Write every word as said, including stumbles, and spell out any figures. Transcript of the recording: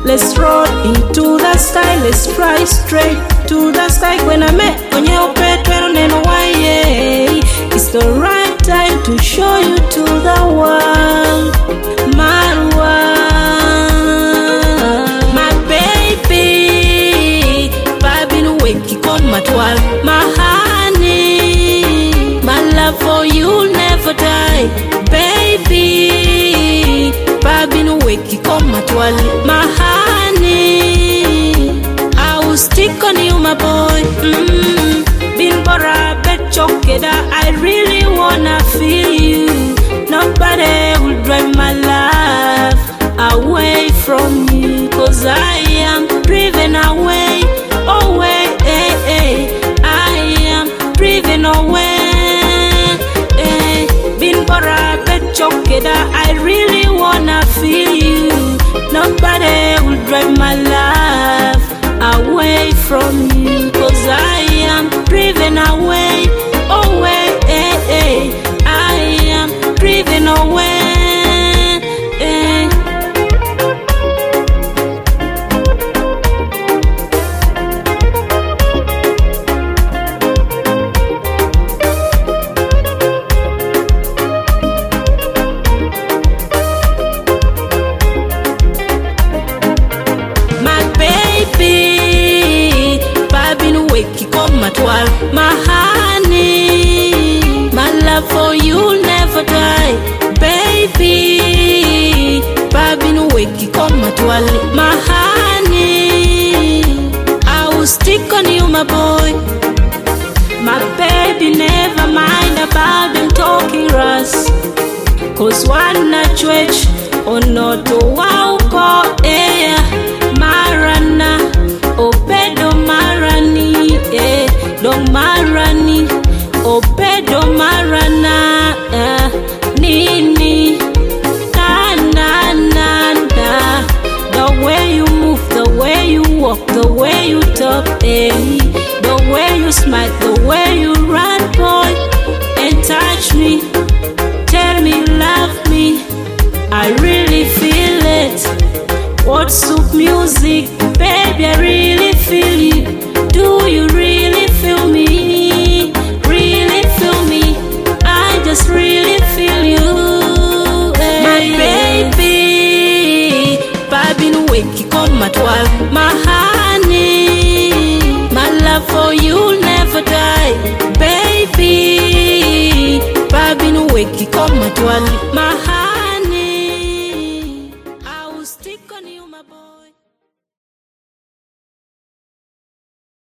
Let's roll into the sky, let's fly straight to the sky. When I met onye opetwero neno waye, it's the right time to show you to the world, my world. My baby, babinu weki koma twal, my honey, my love for you never die. Baby, babinu weki koma twal, my honey, I will stick on you, my boy. Mm-hmm. Bin bora bet chokeda, I really wanna feel you. Nobody will drive my life away from you, cause I am driven away, away, eh, eh. I am driven away, eh. Bin bora bet chokeda, I really wanna feel you. Nobody will drive my life away from you, cause I am driven away, away, eh, eh. I am driven away, eh. My baby, babinu weki koma twal, my honey, my love for you never die. Baby, babinu weki koma twal, my honey, I will stick on you, my boy. My baby, never mind about them talking us, cause one na church onoto wauko, eh. Marana, obedo marani, eh. Dong marani, obedo marana, eh. Nini, na na na na. The way you move, the way you walk, the way you talk, eh. The way you smile, the way you run, boy, and touch me. Tell me you love me, I really feel it. What's up music, baby, I really feel you. Do you really feel me? Really feel me? I just really feel you, eh. My baby, babinu weki koma twal, my honey, my love for you never die. Baby, babinu weki koma twal, my honey.